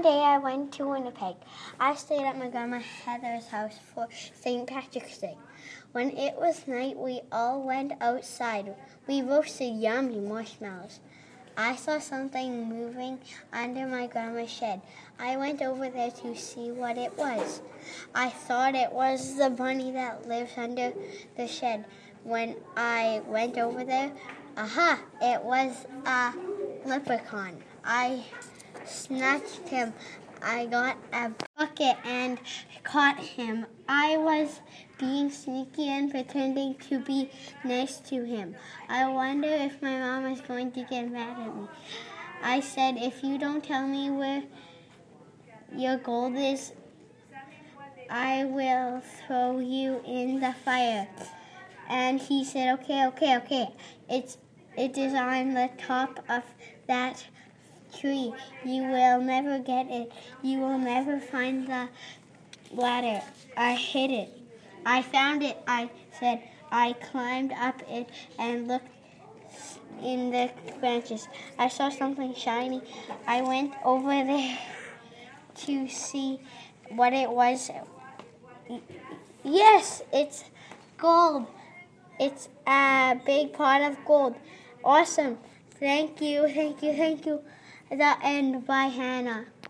One day I went to Winnipeg. I stayed at my grandma Heather's house for St. Patrick's Day. When it was night, we all went outside. We roasted yummy marshmallows. I saw something moving under my grandma's shed. I went over there to see what it was. I thought it was the bunny that lives under the shed. When I went over there, it was a leprechaun. I snatched him. I got a bucket and caught him. I was being sneaky and pretending to be nice to him. I wonder if my mom is going to get mad at me. I said, if you don't tell me where your gold is, I will throw you in the fire. And he said, okay. It is on the top of that tree. You will never get it. You will never find the ladder. I hid it. I found it, I said. I climbed up it and looked in the branches. I saw something shiny. I went over there to see what it was. Yes, it's gold. It's a big pot of gold. Awesome. Thank you. The end by Hannah.